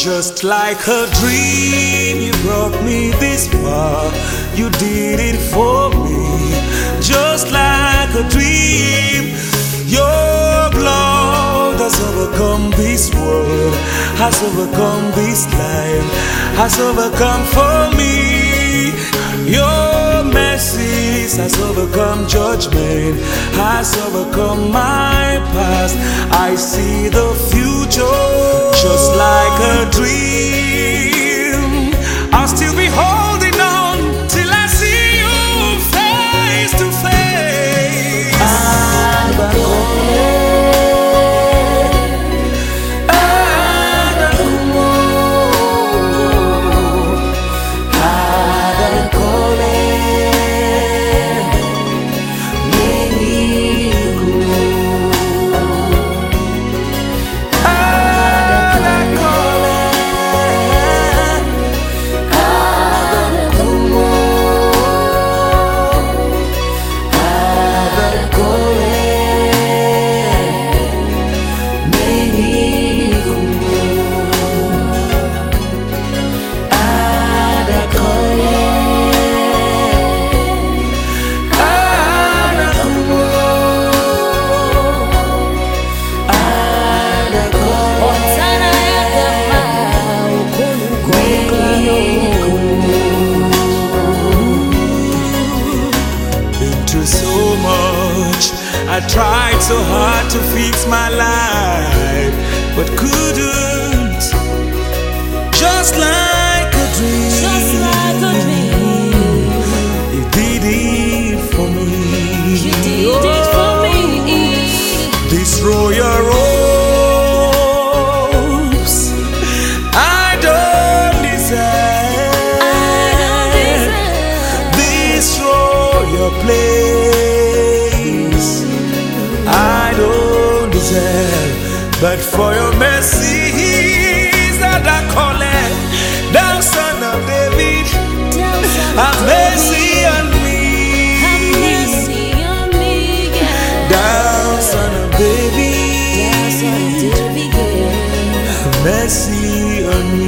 Just like a dream, you brought me this far. You did it for me. Just like a dream, your blood has overcome this world, has overcome this life, has overcome for me. Your mercies has overcome judgment, has overcome my past. I see the future just like a dream. I'll still be holding on till I see you face to face. I tried so hard to fix my life, but couldn't. Just like a dream, just like a dream. You did it for me. You did it for me. This royal robes I don't deserve. This royal place I don't deserve, but for your mercies that I call it, thou son of David, have mercy on me. Have mercy on me, yeah. Thou son of David, have mercy on me.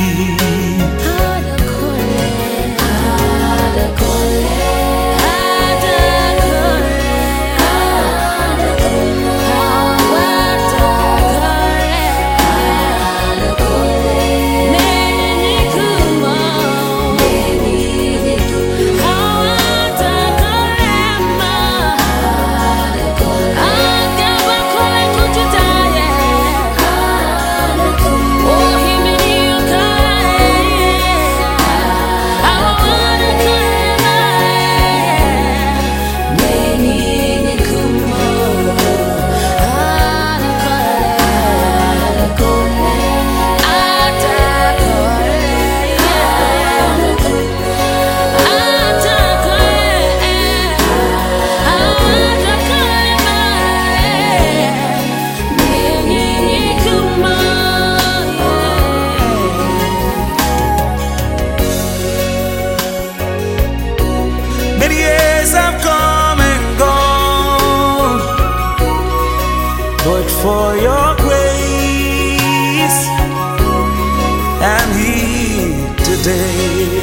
Many years have come and gone, but for your grace I'm here today.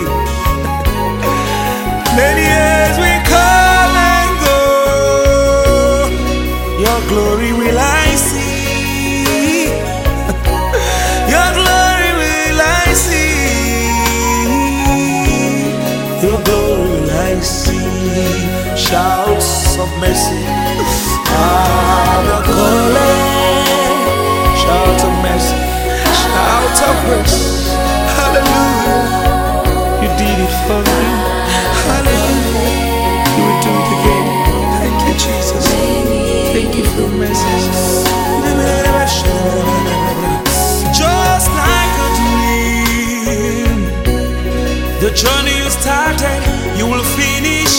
Many years will come and go, your glory will I see. Your glory will I see. Your glory will I see. Shouts of mercy, shouts of mercy, shouts of grace. Hallelujah, you did it for me. Hallelujah, you will do it again. Thank you, Jesus. Thank you for mercy. Just like a dream, the journey you started, you will finish.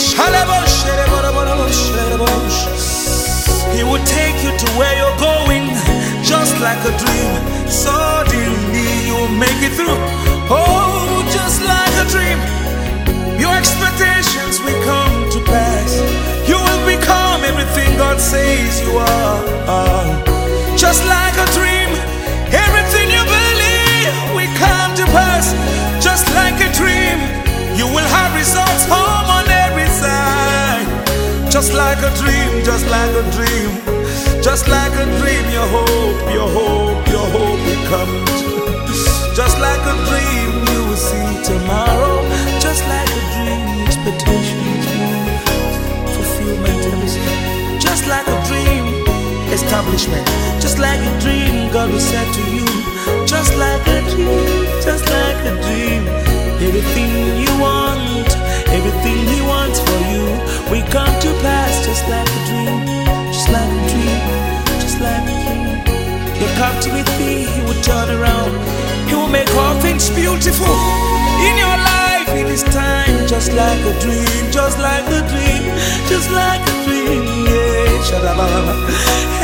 He will take you to where you're going, just like a dream. Suddenly you will make it through. Oh, just like a dream, your expectations will come to pass. You will become everything God says you are. Just like a dream, everything you believe like a dream, just like a dream, just like a dream. Your hope, your hope, your hope will come true. Just like a dream, you will see tomorrow. Just like a dream, expectations move, fulfillment everything. Just like a dream, establishment. Just like a dream, God will say to you. Just like a dream, just like a dream. Everything you want, everything He wants for you will come to pass. Just like a dream, just like a dream, just like a dream. Your captivity, He will turn around. He will make all things beautiful in your life in His time. Just like a dream, just like a dream, just like a dream. Yeah,